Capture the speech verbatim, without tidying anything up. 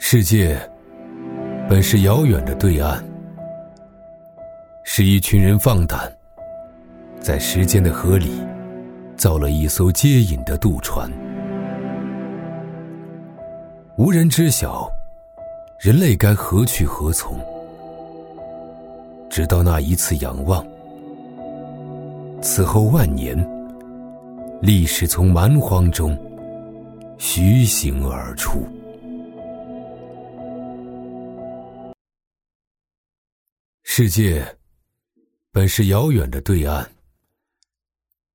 世界本是遥远的对岸，是一群人放胆在时间的河里造了一艘接引的渡船，无人知晓人类该何去何从，直到那一次仰望，此后万年，历史从蛮荒中徐行而出。世界本是遥远的对岸，